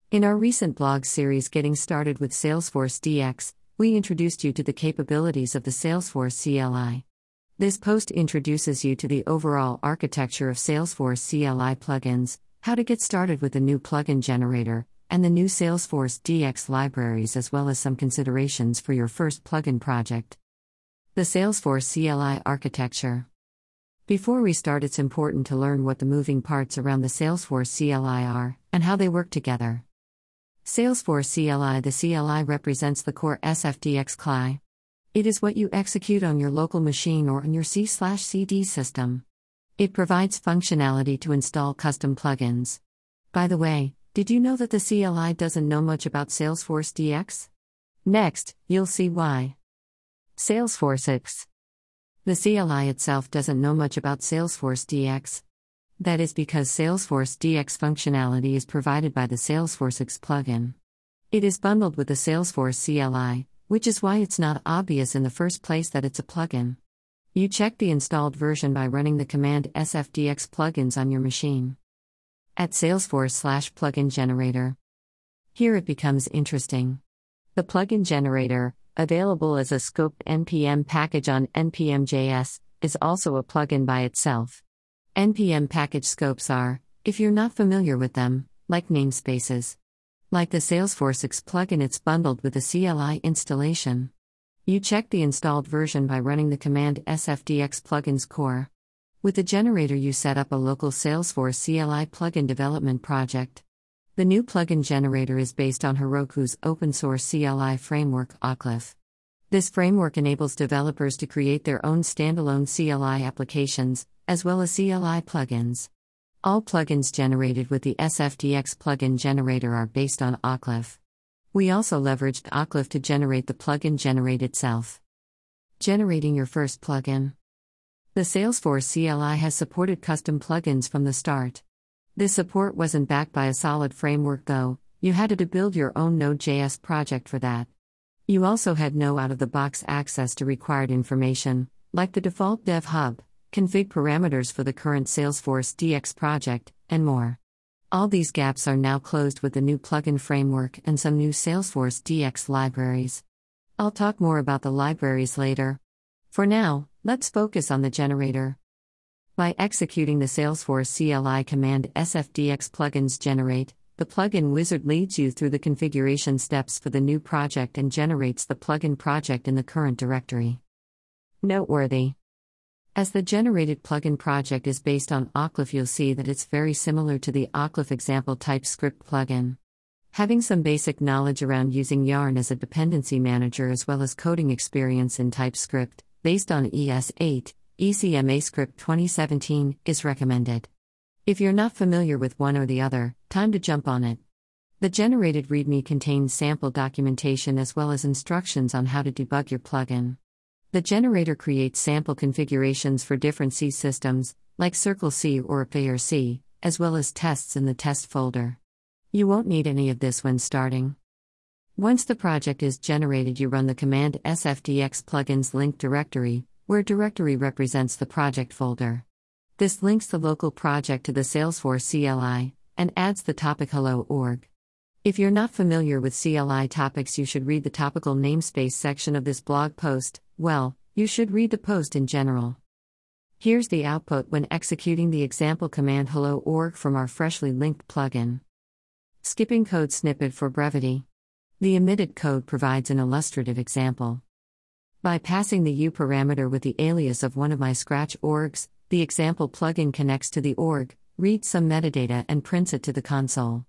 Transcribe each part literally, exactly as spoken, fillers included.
In our recent blog series Getting Started with Salesforce D X, we introduced you to the capabilities of the Salesforce C L I. This post introduces you to the overall architecture of Salesforce C L I plugins, how to get started with the new plugin generator, and the new Salesforce D X libraries, as well as some considerations for your first plugin project. The Salesforce C L I architecture. Before we start, it's important to learn what the moving parts around the Salesforce C L I are, and how they work together. Salesforce C L I. The C L I represents the core S F D X C L I. It is what you execute on your local machine or on your C C D system. It provides functionality to install custom plugins. By the way, did you know that the C L I doesn't know much about Salesforce D X? Next, you'll see why. Salesforce X. The C L I itself doesn't know much about Salesforce D X. That is because Salesforce D X functionality is provided by the Salesforce X plugin. It is bundled with the Salesforce C L I, which is why it's not obvious in the first place that it's a plugin. You check the installed version by running the command S F D X plugins on your machine. At Salesforce slash plugin generator. Here it becomes interesting. The plugin generator, available as a scoped N P M package on N P M J S, is also a plugin by itself. N P M package scopes are, if you're not familiar with them, like namespaces. Like the Salesforce X plugin, it's bundled with the C L I installation. You check the installed version by running the command S F D X plugins core. With the generator, you set up a local Salesforce C L I plugin development project. The new plugin generator is based on Heroku's open-source C L I framework, Oclif. This framework enables developers to create their own standalone C L I applications, as well as C L I plugins. All plugins generated with the S F D X plugin generator are based on Oclif. We also leveraged Oclif to generate the plugin generate itself. Generating your first plugin. The Salesforce C L I has supported custom plugins from the start. This support wasn't backed by a solid framework though, you had to build your own Node.js project for that. You also had no out-of-the-box access to required information, like the default Dev Hub, config parameters for the current Salesforce D X project, and more. All these gaps are now closed with the new plugin framework and some new Salesforce D X libraries. I'll talk more about the libraries later. For now, let's focus on the generator. By executing the Salesforce C L I command S F D X plugins generate, the plugin wizard leads you through the configuration steps for the new project and generates the plugin project in the current directory. Noteworthy. As the generated plugin project is based on Oclif, you'll see that it's very similar to the Oclif example TypeScript plugin. Having some basic knowledge around using Yarn as a dependency manager as well as coding experience in TypeScript, based on E S eight, ECMAScript twenty seventeen, is recommended. If you're not familiar with one or the other, time to jump on it. The generated README contains sample documentation as well as instructions on how to debug your plugin. The generator creates sample configurations for different C systems, like Circle C or Payer C, as well as tests in the test folder. You won't need any of this when starting. Once the project is generated, you run the command S F D X plugins link directory, where directory represents the project folder. This links the local project to the Salesforce C L I, and adds the topic hello org. If you're not familiar with C L I topics, you should read the topical namespace section of this blog post. Well, you should read the post in general. Here's the output when executing the example command hello org from our freshly linked plugin. Skipping code snippet for brevity. The omitted code provides an illustrative example. By passing the U parameter with the alias of one of my Scratch orgs, the example plugin connects to the org, reads some metadata and prints it to the console.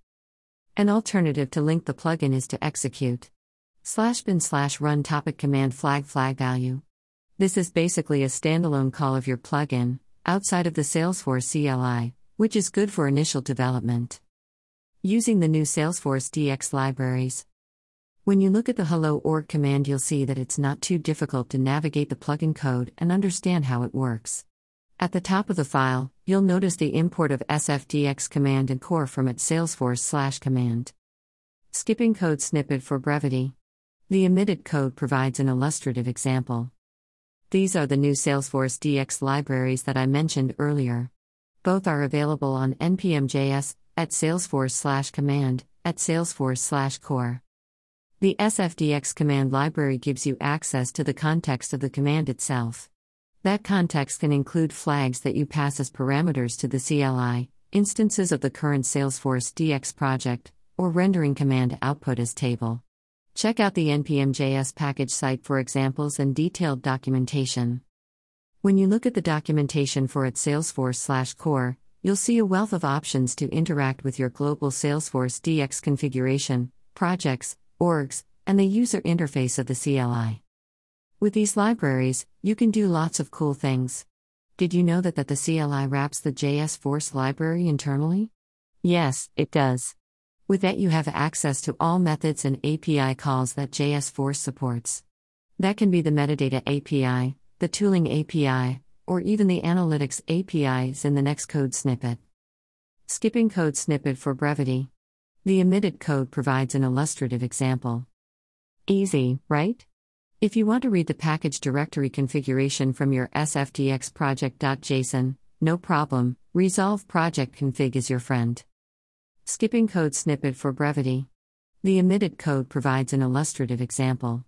An alternative to link the plugin is to execute slash bin slash run topic command flag flag value. This is basically a standalone call of your plugin, outside of the Salesforce C L I, which is good for initial development. Using the new Salesforce D X libraries. When you look at the hello org command, you'll see that it's not too difficult to navigate the plugin code and understand how it works. At the top of the file, you'll notice the import of S F D X command and core from its Salesforce slash command. Skipping code snippet for brevity. The omitted code provides an illustrative example. These are the new Salesforce D X libraries that I mentioned earlier. Both are available on N P M J S, at Salesforce slash command, at Salesforce slash core. The S F D X command library gives you access to the context of the command itself. That context can include flags that you pass as parameters to the C L I, instances of the current Salesforce D X project, or rendering command output as table. Check out the N P M J S package site for examples and detailed documentation. When you look at the documentation for at Salesforce slash core, you'll see a wealth of options to interact with your global Salesforce D X configuration, projects, orgs, and the user interface of the C L I. With these libraries, you can do lots of cool things. Did you know that, that the C L I wraps the J S Force library internally? Yes, it does. With that, you have access to all methods and A P I calls that J S Force supports. That can be the metadata A P I, the tooling A P I, or even the analytics A P Is in the next code snippet. Skipping code snippet for brevity. The omitted code provides an illustrative example. Easy, right? If you want to read the package directory configuration from your S F D X project.json, no problem, Resolve Project Config is your friend. Skipping code snippet for brevity. The omitted code provides an illustrative example.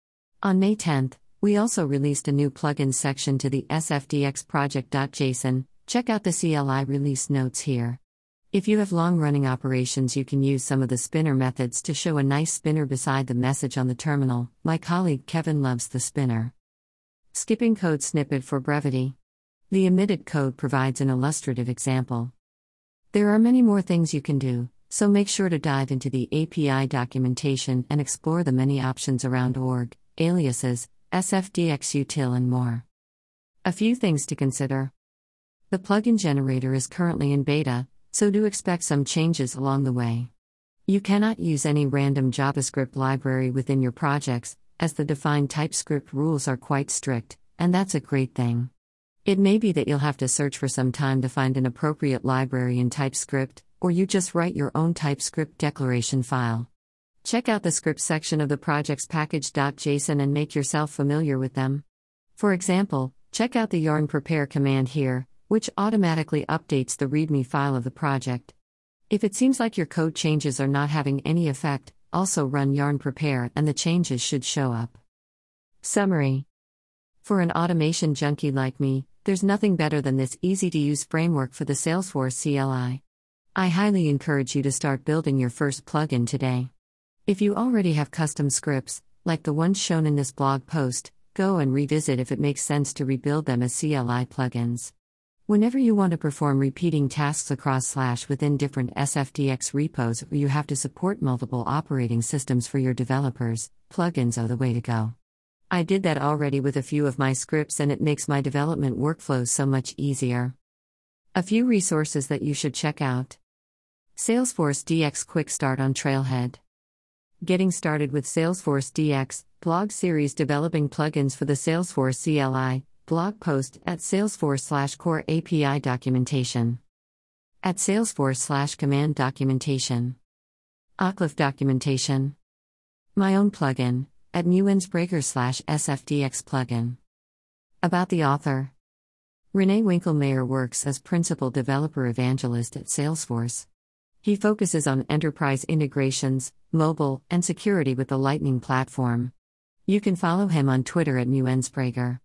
On May tenth, we also released a new plugin section to the S F D X project.json. Check out the C L I release notes here. If you have long-running operations, you can use some of the spinner methods to show a nice spinner beside the message on the terminal. My colleague Kevin loves the spinner. Skipping code snippet for brevity. The omitted code provides an illustrative example. There are many more things you can do, so make sure to dive into the A P I documentation and explore the many options around org, aliases, S F D X util and more. A few things to consider. The plugin generator is currently in beta, so do expect some changes along the way. You cannot use any random JavaScript library within your projects, as the defined TypeScript rules are quite strict, and that's a great thing. It may be that you'll have to search for some time to find an appropriate library in TypeScript, or you just write your own TypeScript declaration file. Check out the script section of the project's package.json and make yourself familiar with them. For example, check out the yarn prepare command here, which automatically updates the README file of the project. If it seems like your code changes are not having any effect, also run yarn prepare and the changes should show up. Summary. For an automation junkie like me, there's nothing better than this easy-to-use framework for the Salesforce C L I. I highly encourage you to start building your first plugin today. If you already have custom scripts, like the ones shown in this blog post, go and revisit if it makes sense to rebuild them as C L I plugins. Whenever you want to perform repeating tasks across slash within different S F D X repos, or you have to support multiple operating systems for your developers, plugins are the way to go. I did that already with a few of my scripts, and it makes my development workflows so much easier. A few resources that you should check out. Salesforce D X Quick Start on Trailhead. Getting Started with Salesforce D X, blog series developing plugins for the Salesforce C L I, blog post at Salesforce slash core A P I documentation. At Salesforce slash command documentation. Oclif documentation. My own plugin, at Muensprager slash S F D X plugin. About the author. René Winkelmeyer works as principal developer evangelist at Salesforce. He focuses on enterprise integrations, mobile, and security with the Lightning platform. You can follow him on Twitter at Muensprager.